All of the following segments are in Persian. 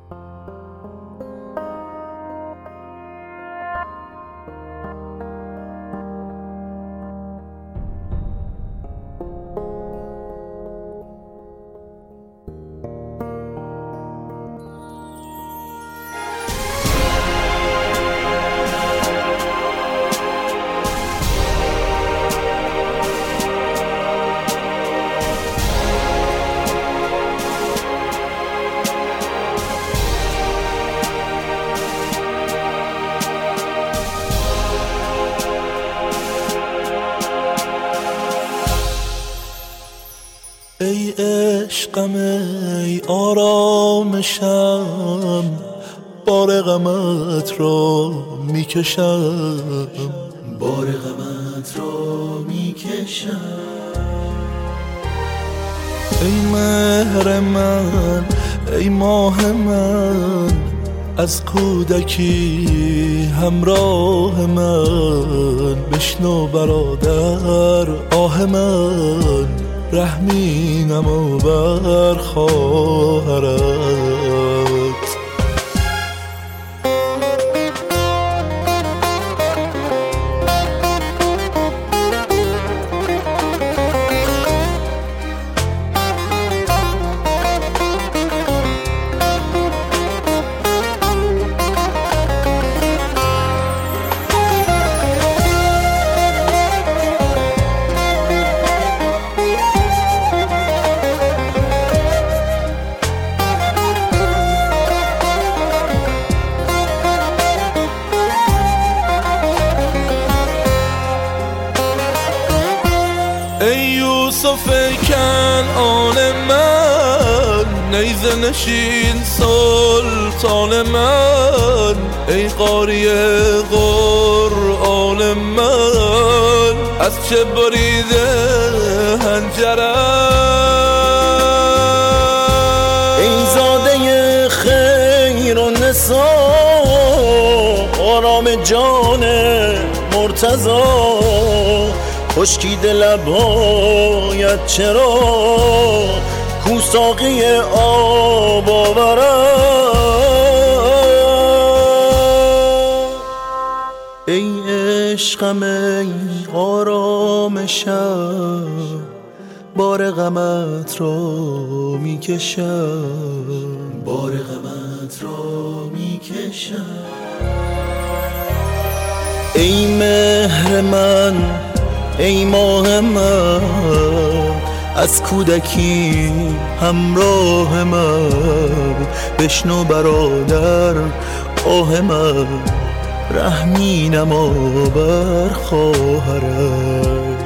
ای عشقم ای آرامشم، بار غمت را میکشم، بار غمت را میکشم. ای مهر من ای ماه من، از کودکی همراه من، بشنو برادر آه من، رحمی نما بر خواهرت. ای یوسف کنعان من، نیزه نشین سلطان من، ای قاری قرآن من، از چه بریده حنجرم. ای زاده خیر و نسا، آرام جان مرتضا، خشکیده لبهایت چرا کو ساقی آب آورم. ای عشقم ای آرامشم، بار غمت را میکشم، بار غمت را میکشم. ای مهر من ای ماه من، از کودکی همراه من، بشنو برادر آه من، رحمی نما بر خواهرت.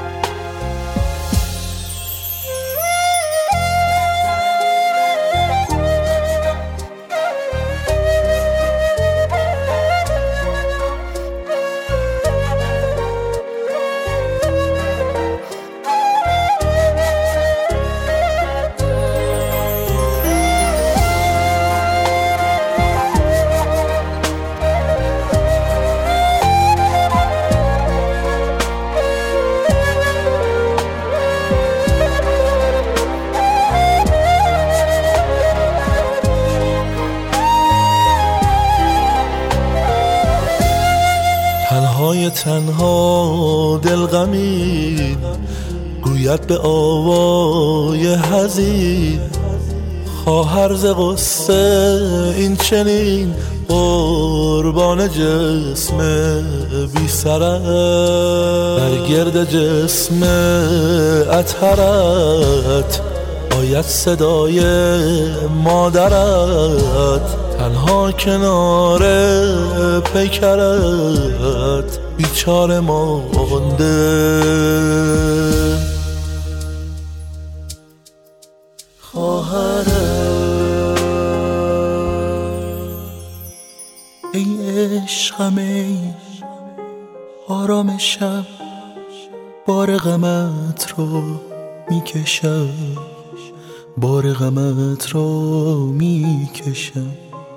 تنهای تنها دل غمین، گوید به آوای حزین، خواهر ز غصه این چنین، قربان جسم بی سرت، بر گرد جسم اطهرت آید صدای مادرت، تنها کنار پیکرت بیچاره مانده. خواهرت ای عشقم ای آرامشم، بار غمت رو میکشم، بار غمت رو میکشم.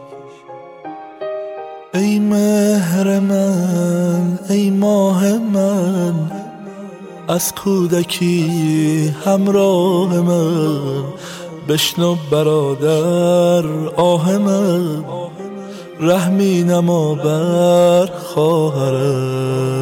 ای مهر من ای ماه من، از کودکی همراه من، بشنو برادر آه من، رحمی نما بر خواهرت.